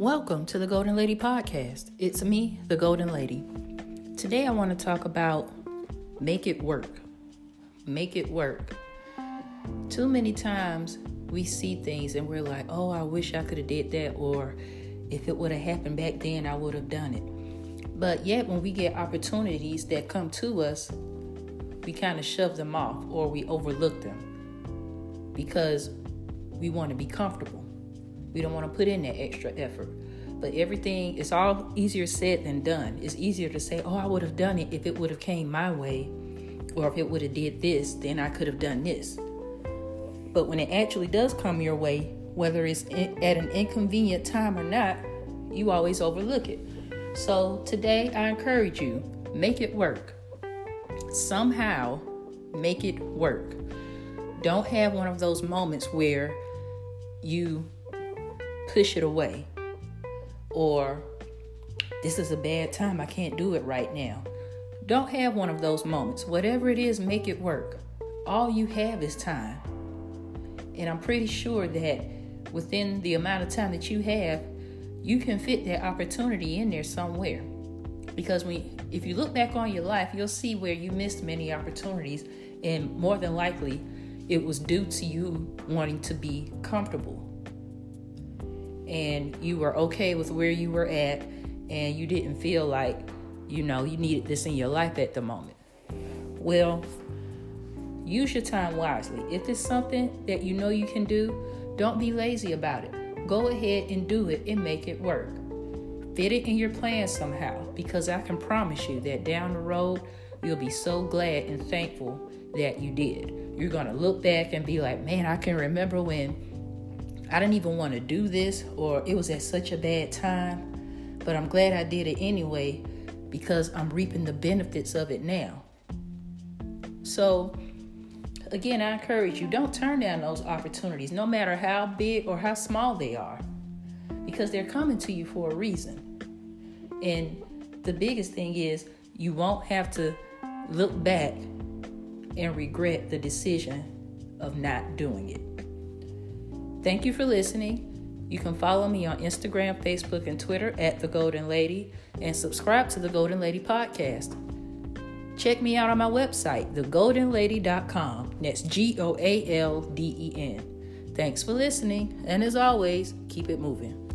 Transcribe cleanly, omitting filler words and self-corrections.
Welcome to the Golden Lady Podcast. It's me, the Golden Lady. Today I want to talk about make it work. Make it work. Too many times we see things and we're like, oh, I wish I could have did that, or if it would have happened back then, I would have done it. But yet when we get opportunities that come to us, we kind of shove them off or we overlook them because we want to be comfortable. We don't want to put in that extra effort. But everything is all easier said than done. It's easier to say, oh, I would have done it if it would have came my way, or if it would have did this, then I could have done this. But when it actually does come your way, whether it's at an inconvenient time or not, you always overlook it. So today I encourage you, make it work. Somehow make it work. Don't have one of those moments where you push it away, or this is a bad time, I can't do it right now. Don't have one of those moments. Whatever it is, make it work. All you have is time. And I'm pretty sure that within the amount of time that you have, you can fit that opportunity in there somewhere. Because if you look back on your life, you'll see where you missed many opportunities, and more than likely it was due to you wanting to be comfortable. And you were okay with where you were at, and you didn't feel like, you needed this in your life at the moment. Well, use your time wisely. If it's something that you know you can do, don't be lazy about it. Go ahead and do it and make it work. Fit it in your plan somehow, because I can promise you that down the road, you'll be so glad and thankful that you did. You're going to look back and be like, man, I can remember when I didn't even want to do this, or it was at such a bad time, but I'm glad I did it anyway because I'm reaping the benefits of it now. So again, I encourage you, don't turn down those opportunities, no matter how big or how small they are, because they're coming to you for a reason. And the biggest thing is you won't have to look back and regret the decision of not doing it. Thank you for listening. You can follow me on Instagram, Facebook, and Twitter at The Golden Lady, and subscribe to The Golden Lady Podcast. Check me out on my website, thegoldenlady.com. That's GOALDEN. Thanks for listening, and as always, keep it moving.